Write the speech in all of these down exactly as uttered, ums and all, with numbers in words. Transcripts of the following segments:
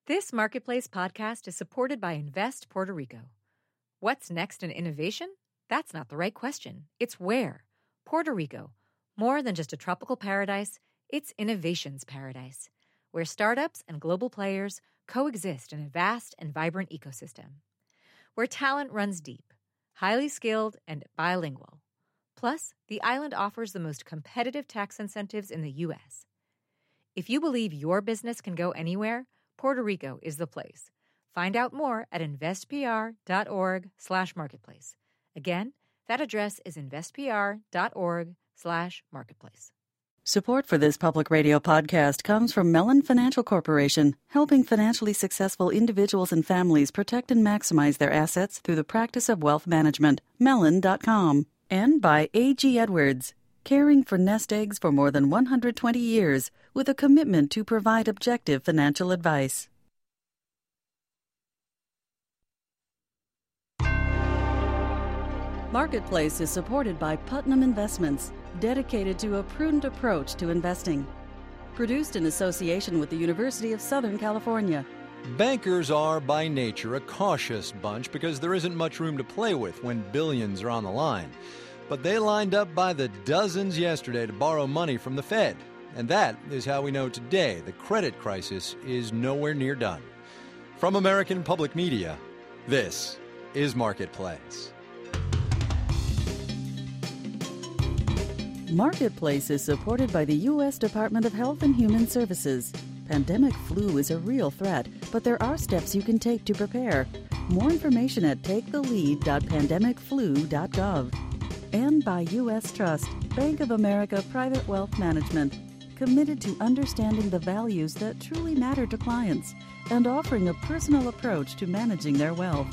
This Marketplace podcast is supported by Invest Puerto Rico. What's next in innovation? That's not the right question. It's where. Puerto Rico. More than just a tropical paradise, it's innovation's paradise, where startups and global players coexist in a vast and vibrant ecosystem. Where talent runs deep, highly skilled, and bilingual. Plus, the island offers the most competitive tax incentives in the U S. If you believe your business can go anywhere, Puerto Rico is the place. Find out more at investpr.org slash marketplace. Again, that address is investpr.org slash marketplace. Support for this public radio podcast comes from Mellon Financial Corporation, helping financially successful individuals and families protect and maximize their assets through the practice of wealth management. Mellon dot com. And by A G Edwards, caring for nest eggs for more than one hundred twenty years with a commitment to provide objective financial advice. Marketplace is supported by Putnam Investments, dedicated to a prudent approach to investing. Produced in association with the University of Southern California. Bankers are, by nature, a cautious bunch because there isn't much room to play with when billions are on the line. But they lined up by the dozens yesterday to borrow money from the Fed. And that is how we know today the credit crisis is nowhere near done. From American Public Media, this is Marketplace. Marketplace is supported by the U S Department of Health and Human Services. Pandemic flu is a real threat, but there are steps you can take to prepare. More information at take the lead dot pandemic flu dot gov. And by U S Trust, Bank of America Private Wealth Management, committed to understanding the values that truly matter to clients and offering a personal approach to managing their wealth.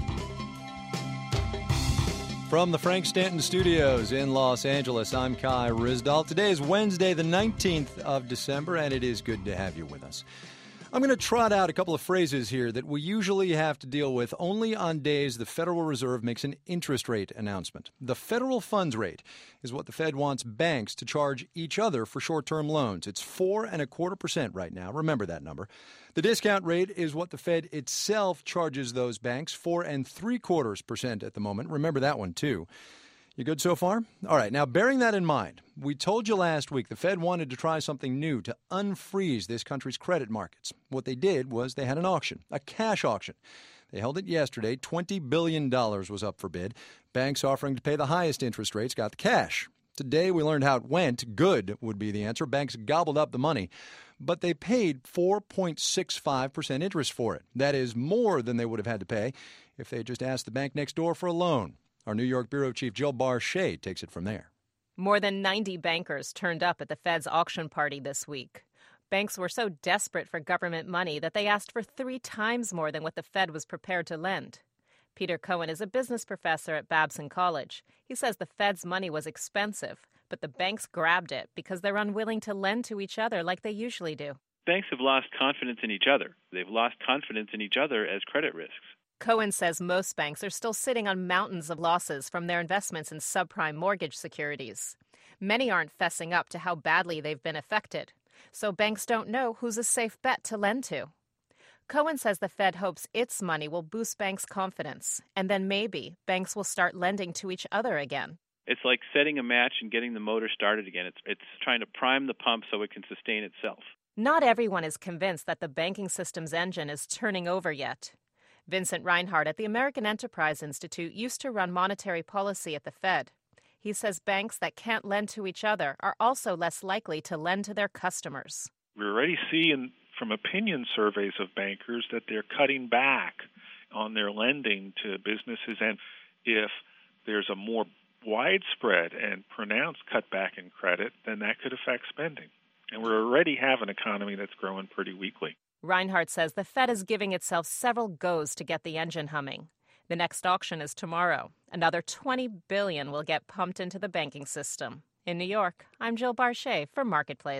From the Frank Stanton Studios in Los Angeles, I'm Kai Ryssdal. Today is Wednesday, the nineteenth of December, and it is good to have you with us. I'm going to trot out a couple of phrases here that we usually have to deal with only on days the Federal Reserve makes an interest rate announcement. The federal funds rate is what the Fed wants banks to charge each other for short-term loans. It's four and a quarter percent right now. Remember that number. The discount rate is what the Fed itself charges those banks, four and three quarters percent at the moment. Remember that one, too. You good so far? All right. Now, bearing that in mind, we told you last week the Fed wanted to try something new to unfreeze this country's credit markets. What they did was they had an auction, a cash auction. They held it yesterday. twenty billion dollars was up for bid. Banks offering to pay the highest interest rates got the cash. Today, we learned how it went. Good would be the answer. Banks gobbled up the money, but they paid four point six five percent interest for it. That is more than they would have had to pay if they had just asked the bank next door for a loan. Our New York Bureau Chief Jill Barchet takes it from there. More than ninety bankers turned up at the Fed's auction party this week. Banks were so desperate for government money that they asked for three times more than what the Fed was prepared to lend. Peter Cohen is a business professor at Babson College. He says the Fed's money was expensive, but the banks grabbed it because they're unwilling to lend to each other like they usually do. Banks have lost confidence in each other. They've lost confidence in each other as credit risks. Cohen says most banks are still sitting on mountains of losses from their investments in subprime mortgage securities. Many aren't fessing up to how badly they've been affected, so banks don't know who's a safe bet to lend to. Cohen says the Fed hopes its money will boost banks' confidence, and then maybe banks will start lending to each other again. It's like setting a match and getting the motor started again. It's, it's trying to prime the pump so it can sustain itself. Not everyone is convinced that the banking system's engine is turning over yet. Vincent Reinhardt at the American Enterprise Institute used to run monetary policy at the Fed. He says banks that can't lend to each other are also less likely to lend to their customers. We already see in, from opinion surveys of bankers that they're cutting back on their lending to businesses. And if there's a more widespread and pronounced cutback in credit, then that could affect spending. And we already have an economy that's growing pretty weakly. Reinhardt says the Fed is giving itself several goes to get the engine humming. The next auction is tomorrow. Another twenty billion dollars will get pumped into the banking system. In New York, I'm Jill Barchet for Marketplace.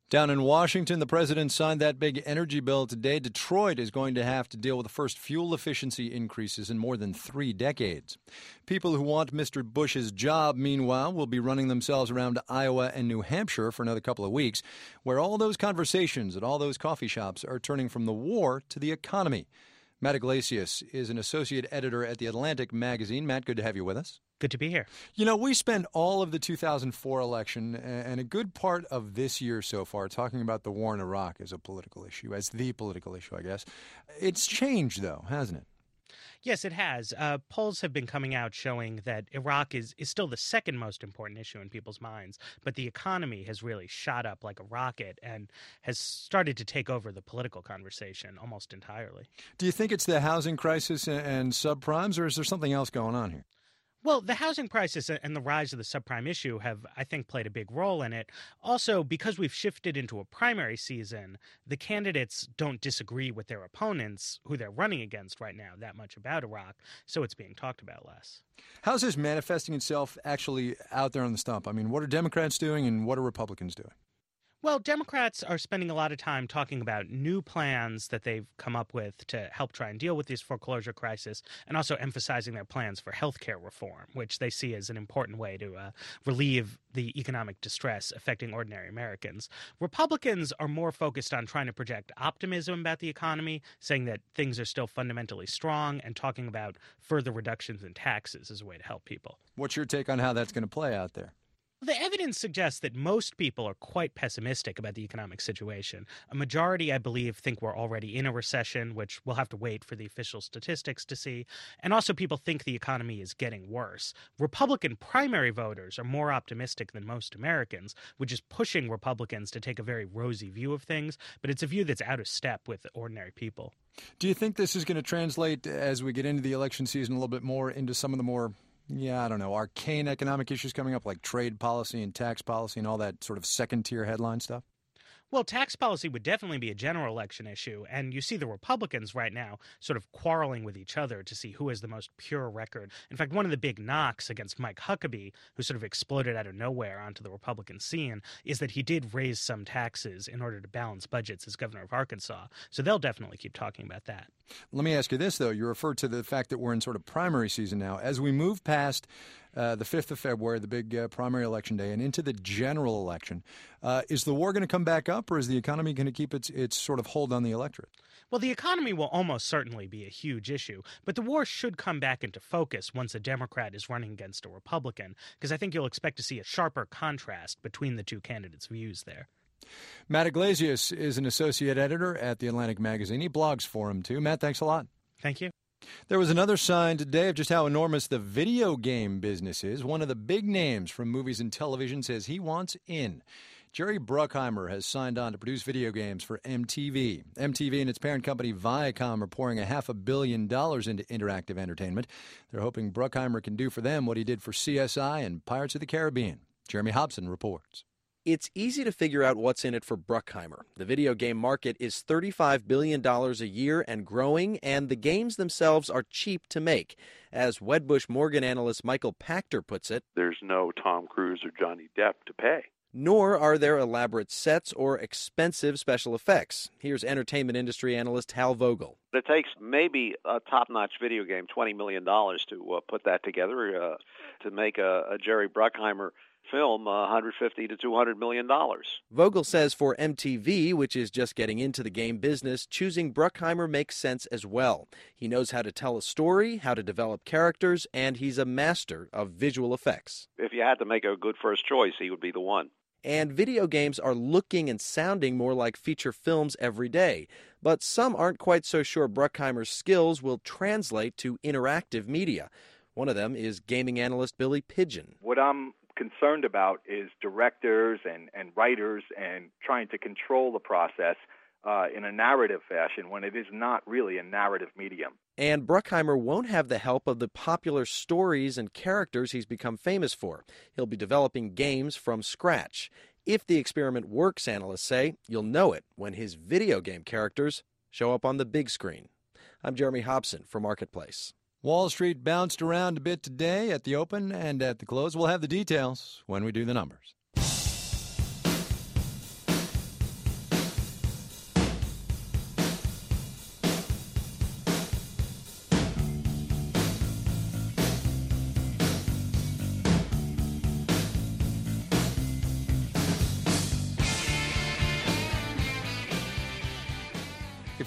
Down in Washington, the president signed that big energy bill today. Detroit is going to have to deal with the first fuel efficiency increases in more than three decades. People who want Mister Bush's job, meanwhile, will be running themselves around Iowa and New Hampshire for another couple of weeks, where all those conversations at all those coffee shops are turning from the war to the economy. Matt Iglesias is an associate editor at The Atlantic magazine. Matt, good to have you with us. Good to be here. You know, we spent all of the two thousand four election and a good part of this year so far talking about the war in Iraq as a political issue, as the political issue, I guess. It's changed, though, hasn't it? Yes, it has. Uh, polls have been coming out showing that Iraq is, is still the second most important issue in people's minds, but the economy has really shot up like a rocket and has started to take over the political conversation almost entirely. Do you think it's the housing crisis and subprimes, or is there something else going on here? Well, the housing crisis and the rise of the subprime issue have, I think, played a big role in it. Also, because we've shifted into a primary season, the candidates don't disagree with their opponents, who they're running against right now, that much about Iraq, so it's being talked about less. How's this manifesting itself actually out there on the stump? I mean, what are Democrats doing and what are Republicans doing? Well, Democrats are spending a lot of time talking about new plans that they've come up with to help try and deal with this foreclosure crisis, and also emphasizing their plans for health care reform, which they see as an important way to uh, relieve the economic distress affecting ordinary Americans. Republicans are more focused on trying to project optimism about the economy, saying that things are still fundamentally strong, and talking about further reductions in taxes as a way to help people. What's your take on how that's going to play out there? The evidence suggests that most people are quite pessimistic about the economic situation. A majority, I believe, think we're already in a recession, which we'll have to wait for the official statistics to see. And also people think the economy is getting worse. Republican primary voters are more optimistic than most Americans, which is pushing Republicans to take a very rosy view of things, but it's a view that's out of step with ordinary people. Do you think this is going to translate, as we get into the election season a little bit more, into some of the more Yeah, I don't know, arcane economic issues coming up like trade policy and tax policy and all that sort of second-tier headline stuff? Well, tax policy would definitely be a general election issue, and you see the Republicans right now sort of quarreling with each other to see who has the most pure record. In fact, one of the big knocks against Mike Huckabee, who sort of exploded out of nowhere onto the Republican scene, is that he did raise some taxes in order to balance budgets as governor of Arkansas. So they'll definitely keep talking about that. Let me ask you this, though. You referred to the fact that we're in sort of primary season now. As we move past uh, the fifth of February, the big uh, primary election day, and into the general election, uh, is the war going to come back up, or is the economy going to keep its, its sort of hold on the electorate? Well, the economy will almost certainly be a huge issue, but the war should come back into focus once a Democrat is running against a Republican, because I think you'll expect to see a sharper contrast between the two candidates' views there. Matt Iglesias is an associate editor at The Atlantic magazine. He blogs for him, too. Matt, thanks a lot. Thank you. There was another sign today of just how enormous the video game business is. One of the big names from movies and television says he wants in. Jerry Bruckheimer has signed on to produce video games for M T V. M T V and its parent company Viacom are pouring a half a billion dollars into interactive entertainment. They're hoping Bruckheimer can do for them what he did for C S I and Pirates of the Caribbean. Jeremy Hobson reports. It's easy to figure out what's in it for Bruckheimer. The video game market is thirty-five billion dollars a year and growing, and the games themselves are cheap to make. As Wedbush Morgan analyst Michael Pachter puts it, there's no Tom Cruise or Johnny Depp to pay. Nor are there elaborate sets or expensive special effects. Here's entertainment industry analyst Hal Vogel. It takes maybe a top-notch video game, twenty million dollars, to uh, put that together, uh, to make a, a Jerry Bruckheimer film, uh, one hundred fifty to two hundred million dollars. Vogel says for M T V, which is just getting into the game business, choosing Bruckheimer makes sense as well. He knows how to tell a story, how to develop characters, and he's a master of visual effects. If you had to make a good first choice, he would be the one. And video games are looking and sounding more like feature films every day. But some aren't quite so sure Bruckheimer's skills will translate to interactive media. One of them is gaming analyst Billy Pidgeon. What I'm concerned about is directors and, and writers and trying to control the process uh, in a narrative fashion when it is not really a narrative medium. And Bruckheimer won't have the help of the popular stories and characters he's become famous for. He'll be developing games from scratch. If the experiment works, analysts say, you'll know it when his video game characters show up on the big screen. I'm Jeremy Hobson for Marketplace. Wall Street bounced around a bit today at the open and at the close. We'll have the details when we do the numbers.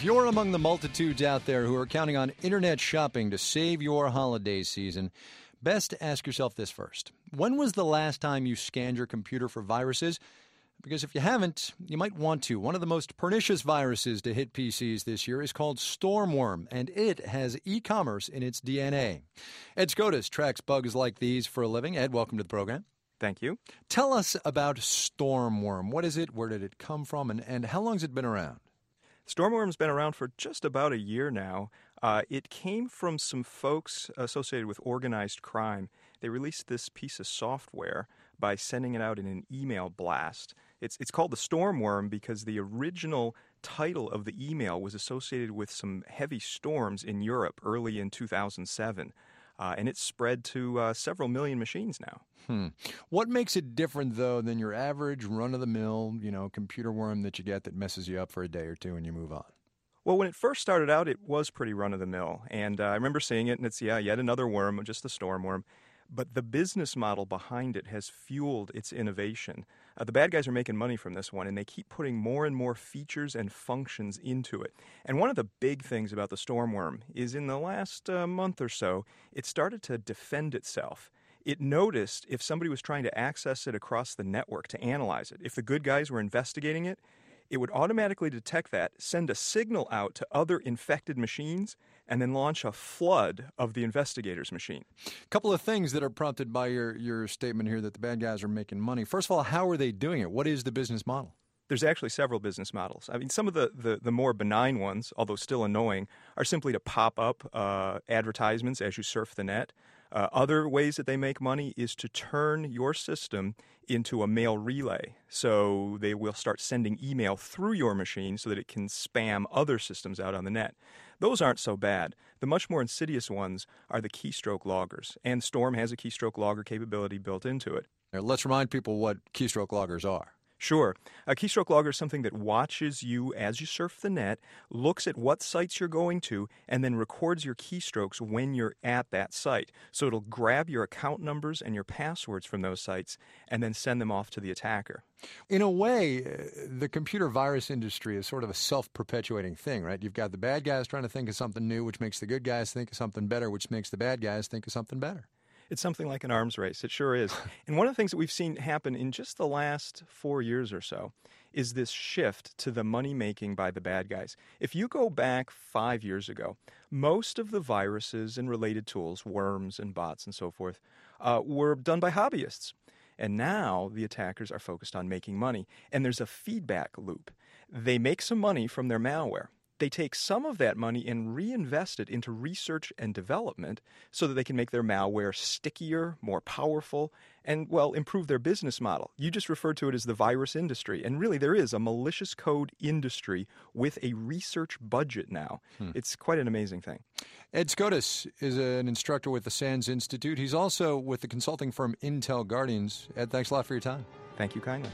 If you're among the multitudes out there who are counting on internet shopping to save your holiday season, best to ask yourself this first. When was the last time you scanned your computer for viruses? Because if you haven't, you might want to. One of the most pernicious viruses to hit P Cs this year is called Stormworm, and it has e-commerce in its D N A. Ed Scotus tracks bugs like these for a living. Ed, welcome to the program. Thank you. Tell us about Stormworm. What is it? Where did it come from? And, and how long has it been around? Stormworm's been around for just about a year now. Uh, it came from some folks associated with organized crime. They released this piece of software by sending it out in an email blast. It's it's called the Stormworm because the original title of the email was associated with some heavy storms in Europe early in two thousand seven. Uh, and it's spread to uh, several million machines now. Hmm. What makes it different, though, than your average run-of-the-mill, you know, computer worm that you get that messes you up for a day or two and you move on? Well, when it first started out, it was pretty run-of-the-mill. And uh, I remember seeing it, and it's, yeah, yet another worm, just the Stormworm. But the business model behind it has fueled its innovation. Uh, the bad guys are making money from this one, and they keep putting more and more features and functions into it. And one of the big things about the Stormworm is in the last uh, month or so, it started to defend itself. It noticed if somebody was trying to access it across the network to analyze it. If the good guys were investigating it, it would automatically detect that, send a signal out to other infected machines, and then launch a flood of the investigator's machine. A couple of things that are prompted by your, your statement here that the bad guys are making money. First of all, how are they doing it? What is the business model? There's actually several business models. I mean, some of the, the, the more benign ones, although still annoying, are simply to pop up uh, advertisements as you surf the net. Uh, other ways that they make money is to turn your system into a mail relay. So they will start sending email through your machine so that it can spam other systems out on the net. Those aren't so bad. The much more insidious ones are the keystroke loggers, and Storm has a keystroke logger capability built into it. Now, let's remind people what keystroke loggers are. Sure. A keystroke logger is something that watches you as you surf the net, looks at what sites you're going to, and then records your keystrokes when you're at that site. So it'll grab your account numbers and your passwords from those sites and then send them off to the attacker. In a way, the computer virus industry is sort of a self-perpetuating thing, right? You've got the bad guys trying to think of something new, which makes the good guys think of something better, which makes the bad guys think of something better. It's something like an arms race. It sure is. And one of the things that we've seen happen in just the last four years or so is this shift to the money-making by the bad guys. If you go back five years ago, most of the viruses and related tools, worms and bots and so forth, uh, were done by hobbyists. And now the attackers are focused on making money. And there's a feedback loop. They make some money from their malware. They take some of that money and reinvest it into research and development so that they can make their malware stickier, more powerful, and, well, improve their business model. You just referred to it as the virus industry, and really there is a malicious code industry with a research budget now. Hmm. It's quite an amazing thing. Ed Scotus is an instructor with the SANS Institute. He's also with the consulting firm Intel Guardians. Ed, thanks a lot for your time. Thank you kindly.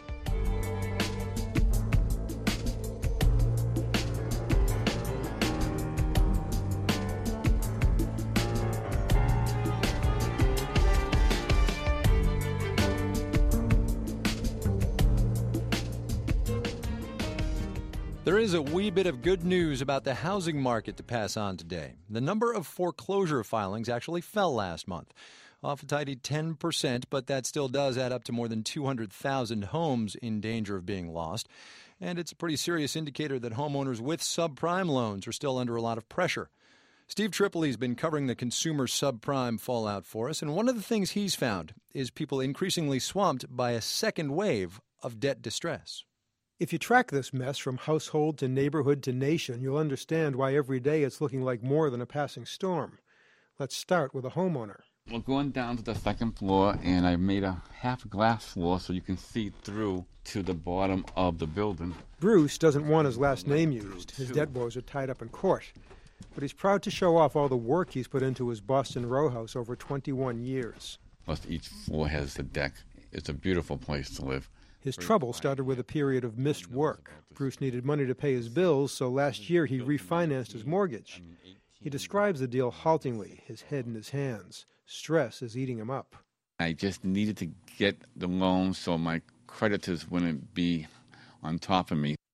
There is a wee bit of good news about the housing market to pass on today. The number of foreclosure filings actually fell last month, off a tidy ten percent, but that still does add up to more than two hundred thousand homes in danger of being lost. And it's a pretty serious indicator that homeowners with subprime loans are still under a lot of pressure. Steve Tripoli's been covering the consumer subprime fallout for us, and one of the things he's found is people increasingly swamped by a second wave of debt distress. If you track this mess from household to neighborhood to nation, you'll understand why every day it's looking like more than a passing storm. Let's start with a homeowner. We're going down to the second floor, and I made a half glass floor so you can see through to the bottom of the building. Bruce doesn't want his last name used. His debt woes are tied up in court. But he's proud to show off all the work he's put into his Boston row house over twenty-one years. Plus, each floor has a deck. It's a beautiful place to live. His trouble started with a period of missed work. Bruce needed money to pay his bills, so last year he refinanced his mortgage. He describes the deal haltingly, his head in his hands. Stress is eating him up. I just needed to get the loan so my creditors wouldn't be on top of me.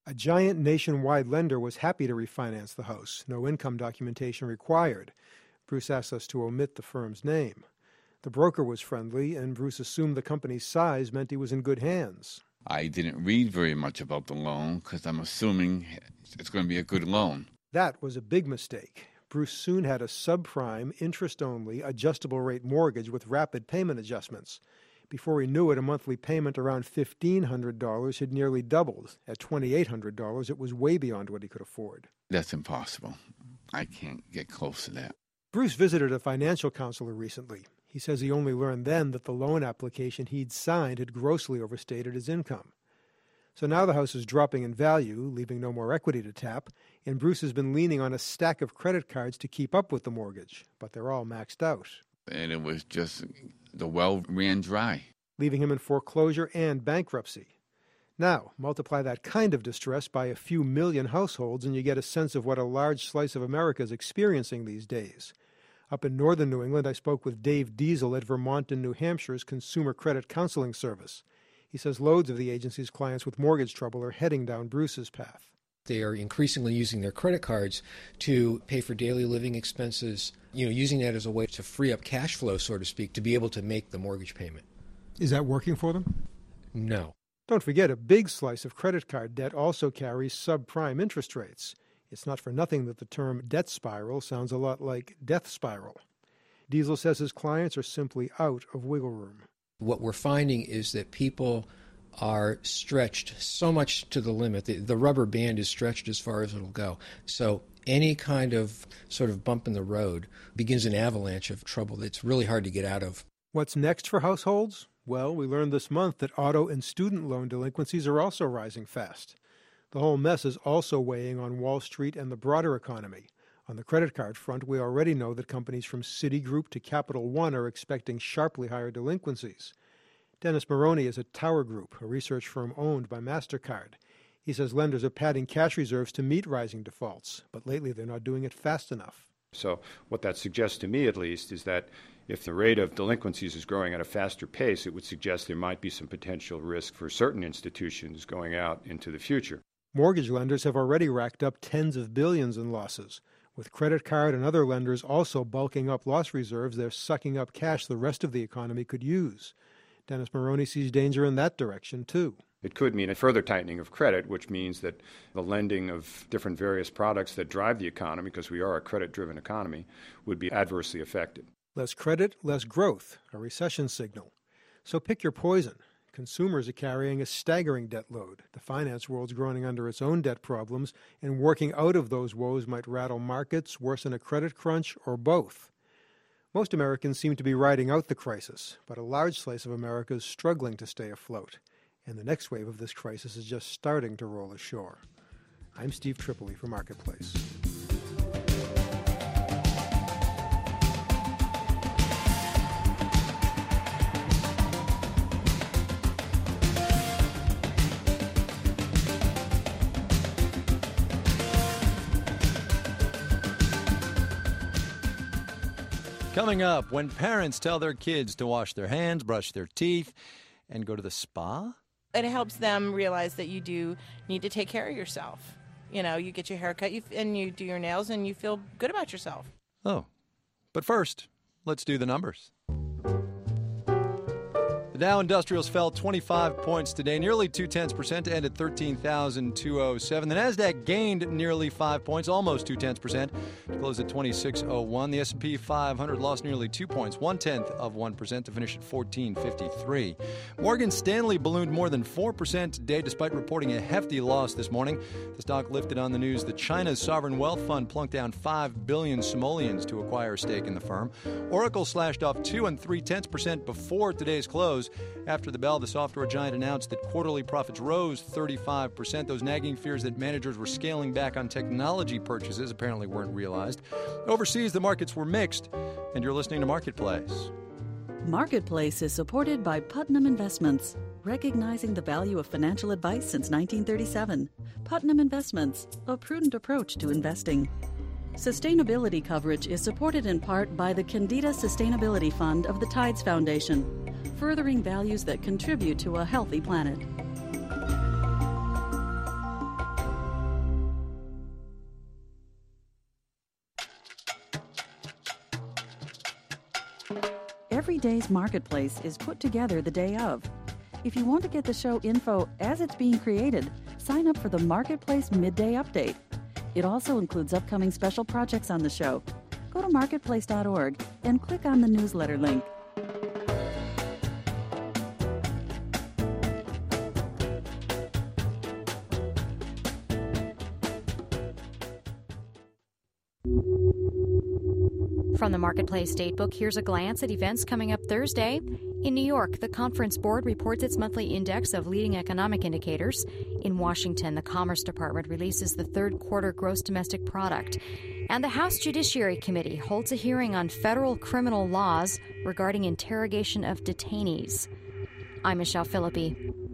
A giant nationwide lender was happy to refinance the house, no income documentation required. Bruce asked us to omit the firm's name. The broker was friendly, and Bruce assumed the company's size meant he was in good hands. I didn't read very much about the loan because I'm assuming it's going to be a good loan. That was a big mistake. Bruce soon had a subprime, interest-only, adjustable-rate mortgage with rapid payment adjustments. Before he knew it, a monthly payment around fifteen hundred dollars had nearly doubled. At twenty-eight hundred dollars, it was way beyond what he could afford. That's impossible. I can't get close to that. Bruce visited a financial counselor recently. He says he only learned then that the loan application he'd signed had grossly overstated his income. So now the house is dropping in value, leaving no more equity to tap, and Bruce has been leaning on a stack of credit cards to keep up with the mortgage, but they're all maxed out. And it was just, the well ran dry. Leaving him in foreclosure and bankruptcy. Now, multiply that kind of distress by a few million households and you get a sense of what a large slice of America is experiencing these days. Up in northern New England, I spoke with Dave Diesel at Vermont and New Hampshire's Consumer Credit Counseling Service. He says loads of the agency's clients with mortgage trouble are heading down Bruce's path. They are increasingly using their credit cards to pay for daily living expenses, you know, using that as a way to free up cash flow, so to speak, to be able to make the mortgage payment. Is that working for them? No. Don't forget, a big slice of credit card debt also carries subprime interest rates. It's not for nothing that the term debt spiral sounds a lot like death spiral. Diesel says his clients are simply out of wiggle room. What we're finding is that people are stretched so much to the limit. The, the rubber band is stretched as far as it'll go. So any kind of sort of bump in the road begins an avalanche of trouble that's really hard to get out of. What's next for households? Well, we learned this month that auto and student loan delinquencies are also rising fast. The whole mess is also weighing on Wall Street and the broader economy. On the credit card front, we already know that companies from Citigroup to Capital One are expecting sharply higher delinquencies. Dennis Maroney is at Tower Group, a research firm owned by MasterCard. He says lenders are padding cash reserves to meet rising defaults, but lately they're not doing it fast enough. So what that suggests to me, at least, is that if the rate of delinquencies is growing at a faster pace, it would suggest there might be some potential risk for certain institutions going out into the future. Mortgage lenders have already racked up tens of billions in losses. With credit card and other lenders also bulking up loss reserves, they're sucking up cash the rest of the economy could use. Dennis Maroney sees danger in that direction, too. It could mean a further tightening of credit, which means that the lending of different various products that drive the economy, because we are a credit-driven economy, would be adversely affected. Less credit, less growth, a recession signal. So pick your poison. Consumers are carrying a staggering debt load. The finance world's groaning under its own debt problems, and working out of those woes might rattle markets, worsen a credit crunch, or both. Most Americans seem to be riding out the crisis, but a large slice of America is struggling to stay afloat. And the next wave of this crisis is just starting to roll ashore. I'm Steve Tripoli for Marketplace. Coming up, when parents tell their kids to wash their hands, brush their teeth, and go to the spa? It helps them realize that you do need to take care of yourself. You know, you get your hair cut you, and you do your nails and you feel good about yourself. Oh, but first, let's do the numbers. The Dow Industrials fell twenty-five points today, nearly two-tenths percent to end at thirteen thousand two hundred seven. The Nasdaq gained nearly five points, almost two-tenths percent, to close at twenty-six oh one. The S and P five hundred lost nearly two points, one-tenth of one percent, to finish at fourteen fifty-three. Morgan Stanley ballooned more than four percent today, despite reporting a hefty loss this morning. The stock lifted on the news that China's sovereign wealth fund plunked down five billion simoleons to acquire a stake in the firm. Oracle slashed off two and three-tenths percent before today's close. After the bell, the software giant announced that quarterly profits rose thirty-five percent. Those nagging fears that managers were scaling back on technology purchases apparently weren't realized. Overseas, the markets were mixed, and you're listening to Marketplace. Marketplace is supported by Putnam Investments, recognizing the value of financial advice since nineteen thirty-seven. Putnam Investments, a prudent approach to investing. Sustainability coverage is supported in part by the Candida Sustainability Fund of the Tides Foundation, furthering values that contribute to a healthy planet. every day's marketplace is put together the day of. If you want to get the show info as it's being created, sign up for the Marketplace Midday Update. It also includes upcoming special projects on the show. Go to marketplace dot org and click on the newsletter link. From the Marketplace Datebook, here's a glance at events coming up Thursday. In New York, the Conference Board reports its monthly index of leading economic indicators. In Washington, the Commerce Department releases the third quarter gross domestic product. And the House Judiciary Committee holds a hearing on federal criminal laws regarding interrogation of detainees. I'm Michelle Philippi.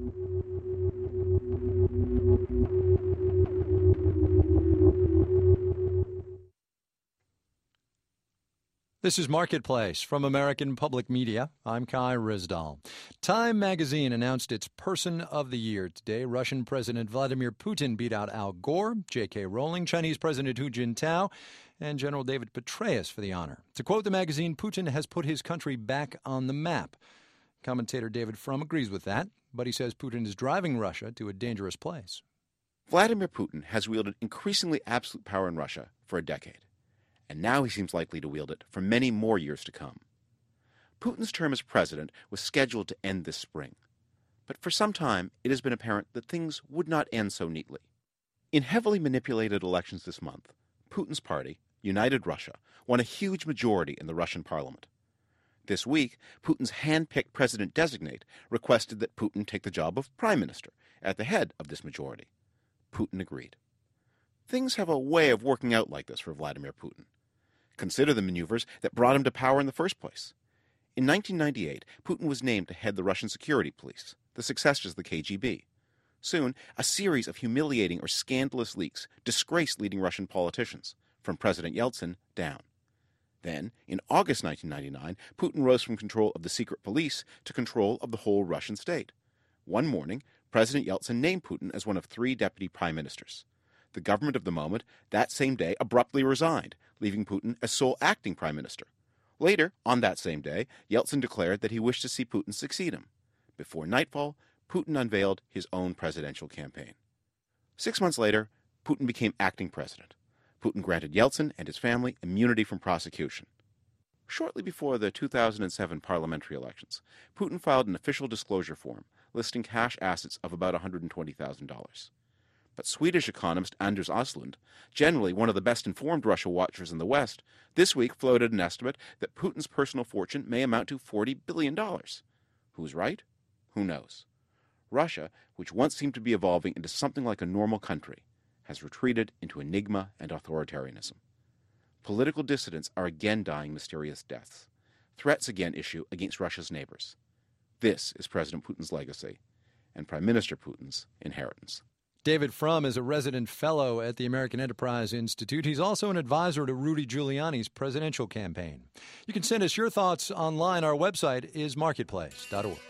This is Marketplace from American Public Media. I'm Kai Ryssdal. Time magazine announced its Person of the Year today. Russian President Vladimir Putin beat out Al Gore, J K Rowling, Chinese President Hu Jintao, and General David Petraeus for the honor. To quote the magazine, Putin has put his country back on the map. Commentator David Frum agrees with that, but he says Putin is driving Russia to a dangerous place. Vladimir Putin has wielded increasingly absolute power in Russia for a decade. And now he seems likely to wield it for many more years to come. Putin's term as president was scheduled to end this spring. But for some time, it has been apparent that things would not end so neatly. In heavily manipulated elections this month, Putin's party, United Russia, won a huge majority in the Russian parliament. This week, Putin's hand-picked president-designate requested that Putin take the job of prime minister at the head of this majority. Putin agreed. Things have a way of working out like this for Vladimir Putin. Consider the maneuvers that brought him to power in the first place. In nineteen ninety-eight, Putin was named to head the Russian security police, the successors of the K G B. Soon, a series of humiliating or scandalous leaks disgraced leading Russian politicians, from President Yeltsin down. Then, in August nineteen ninety-nine, Putin rose from control of the secret police to control of the whole Russian state. One morning, President Yeltsin named Putin as one of three deputy prime ministers. The government of the moment that same day abruptly resigned, leaving Putin as sole acting prime minister. Later, on that same day, Yeltsin declared that he wished to see Putin succeed him. Before nightfall, Putin unveiled his own presidential campaign. Six months later, Putin became acting president. Putin granted Yeltsin and his family immunity from prosecution. Shortly before the two thousand seven parliamentary elections, Putin filed an official disclosure form listing cash assets of about one hundred twenty thousand dollars. But Swedish economist Anders Åslund, generally one of the best-informed Russia watchers in the West, this week floated an estimate that Putin's personal fortune may amount to forty billion dollars. Who's right? Who knows? Russia, which once seemed to be evolving into something like a normal country, has retreated into enigma and authoritarianism. Political dissidents are again dying mysterious deaths. Threats again issue against Russia's neighbors. This is President Putin's legacy and Prime Minister Putin's inheritance. David Frum is a resident fellow at the American Enterprise Institute. He's also an advisor to Rudy Giuliani's presidential campaign. You can send us your thoughts online. Our website is marketplace dot org.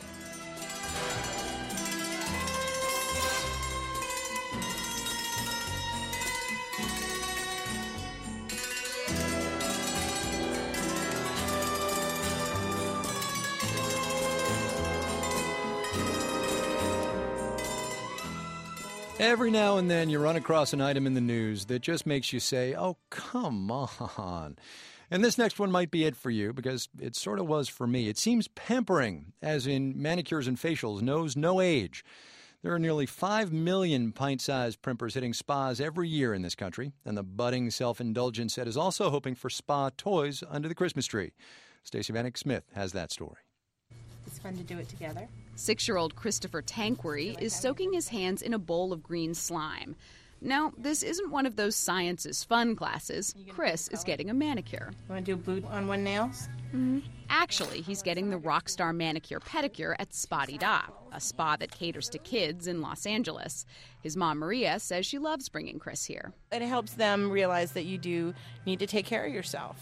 Every now and then you run across an item in the news that just makes you say, oh, come on. And this next one might be it for you, because it sort of was for me. It seems pampering, as in manicures and facials, knows no age. There are nearly five million pint-sized primpers hitting spas every year in this country, and the budding self-indulgent set is also hoping for spa toys under the Christmas tree. Stacey Vanek Smith has that story. It's fun to do it together. Six-year-old Christopher Tanqueray is soaking his hands in a bowl of green slime. Now, this isn't one of those science is fun classes. Chris is getting a manicure. You want to do blue on one nails? Mm-hmm. Actually, he's getting the Rockstar Manicure Pedicure at Spotty Da, a spa that caters to kids in Los Angeles. His mom, Maria, says she loves bringing Chris here. It helps them realize that you do need to take care of yourself.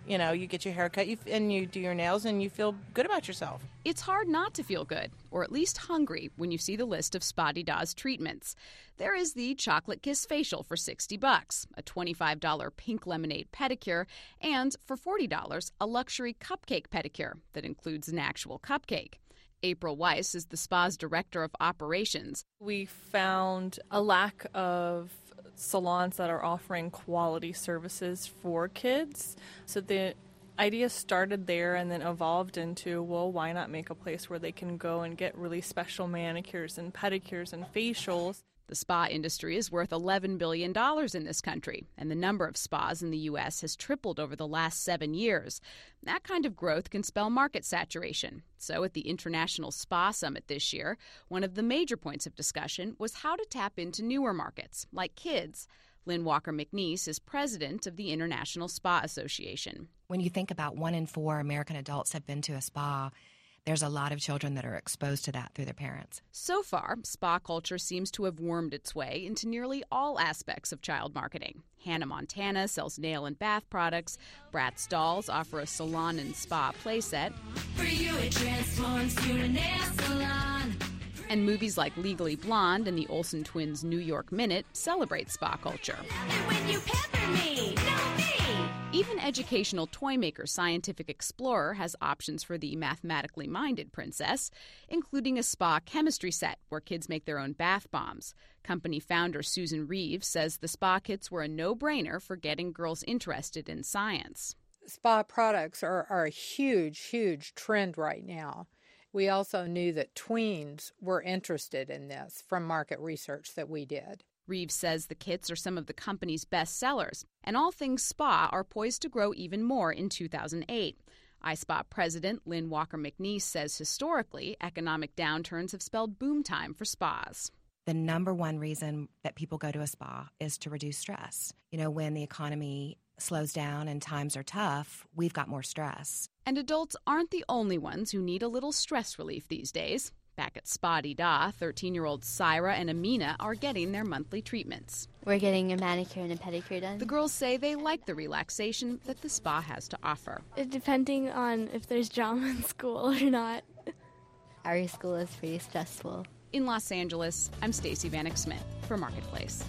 You know, you get your hair cut you, and you do your nails and you feel good about yourself. It's hard not to feel good, or at least hungry, when you see the list of Spa de Da's treatments. There is the Chocolate Kiss facial for sixty bucks, a twenty-five dollars pink lemonade pedicure, and for forty dollars, a luxury cupcake pedicure that includes an actual cupcake. April Weiss is the spa's director of operations. We found a lack of salons that are offering quality services for kids. So the idea started there and then evolved into, well, why not make a place where they can go and get really special manicures and pedicures and facials? The spa industry is worth eleven billion dollars in this country, and the number of spas in the U S has tripled over the last seven years. That kind of growth can spell market saturation. So at the International Spa Summit this year, one of the major points of discussion was how to tap into newer markets, like kids. Lynn Walker McNeese is president of the International Spa Association. When you think about one in four American adults have been to a spa, there's a lot of children that are exposed to that through their parents. So far, spa culture seems to have wormed its way into nearly all aspects of child marketing. Hannah Montana sells nail and bath products. Bratz dolls offer a salon and spa playset. For you, it transforms to a nail salon. And movies like Legally Blonde and the Olsen twins' New York Minute celebrate spa culture. And when you pamper me, no me. Even educational toy maker Scientific Explorer has options for the mathematically minded princess, including a spa chemistry set where kids make their own bath bombs. Company founder Susan Reeves says the spa kits were a no-brainer for getting girls interested in science. Spa products are, are a huge, huge trend right now. We also knew that tweens were interested in this from market research that we did. Reeves says the kits are some of the company's best sellers, and all things spa are poised to grow even more in two thousand eight. iSpa president Lynn Walker McNeese says historically, economic downturns have spelled boom time for spas. The number one reason that people go to a spa is to reduce stress. You know, when the economy slows down and times are tough, we've got more stress. And adults aren't the only ones who need a little stress relief these days. Back at Spa de Da, thirteen-year-olds Syra and Amina are getting their monthly treatments. We're getting a manicure and a pedicure done. The girls say they like the relaxation that the spa has to offer. Depending on if there's drama in school or not. Our school is pretty stressful. In Los Angeles, I'm Stacey Vanek Smith for Marketplace.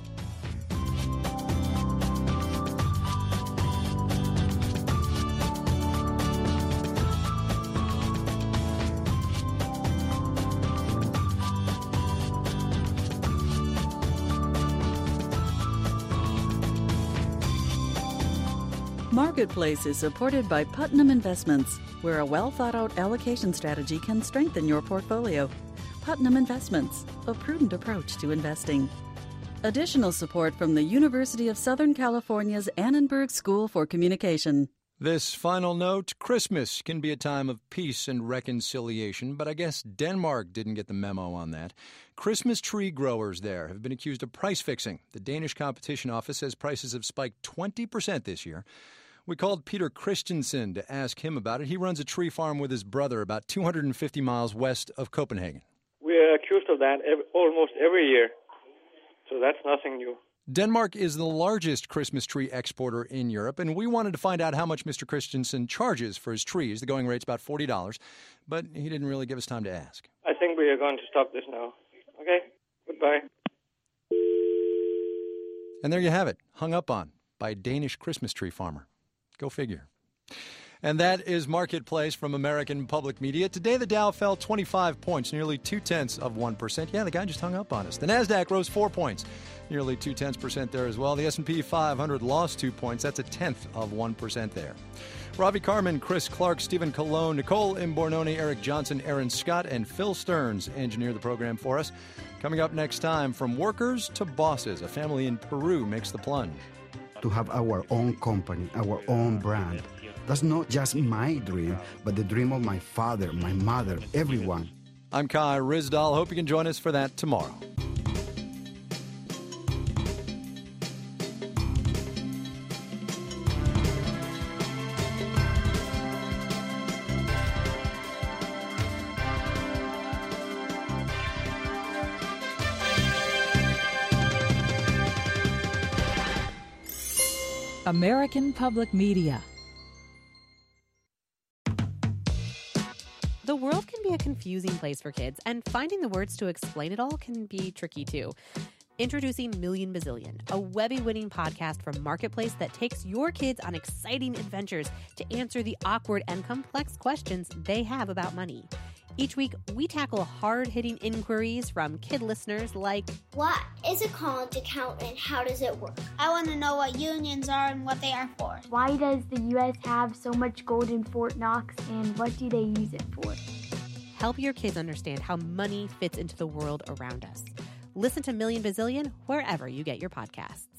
Marketplace is supported by Putnam Investments, where a well-thought-out allocation strategy can strengthen your portfolio. Putnam Investments, a prudent approach to investing. Additional support from the University of Southern California's Annenberg School for Communication. This final note, Christmas can be a time of peace and reconciliation, but I guess Denmark didn't get the memo on that. Christmas tree growers there have been accused of price fixing. The Danish Competition Office says prices have spiked twenty percent this year. We called Peter Christensen to ask him about it. He runs a tree farm with his brother about two hundred fifty miles west of Copenhagen. We're accused of that every, almost every year, so that's nothing new. Denmark is the largest Christmas tree exporter in Europe, and we wanted to find out how much Mister Christensen charges for his trees. The going rate's about forty dollars, but he didn't really give us time to ask. I think we are going to stop this now. Okay, goodbye. And there you have it, hung up on by a Danish Christmas tree farmer. Go figure. And that is Marketplace from American Public Media. Today, the Dow fell twenty-five points, nearly two-tenths of one percent. Yeah, the guy just hung up on us. The NASDAQ rose four points, nearly two-tenths percent there as well. The S and P five hundred lost two points. That's a tenth of one percent there. Ravi Carmen, Chris Clark, Stephen Colon, Nicole Imbornoni, Eric Johnson, Aaron Scott, and Phil Stearns engineer the program for us. Coming up next time, from workers to bosses, a family in Peru makes the plunge. To have our own company, our own brand. That's not just my dream, but the dream of my father, my mother, everyone. I'm Kai Ryssdal. Hope you can join us for that tomorrow. American Public Media. The world can be a confusing place for kids, and finding the words to explain it all can be tricky too. Introducing Million Bazillion, a Webby-winning podcast from Marketplace that takes your kids on exciting adventures to answer the awkward and complex questions they have about money. Each week, we tackle hard-hitting inquiries from kid listeners like, what is a college account and how does it work? I want to know what unions are and what they are for. Why does the U S have so much gold in Fort Knox, and what do they use it for? Help your kids understand how money fits into the world around us. Listen to Million Bazillion wherever you get your podcasts.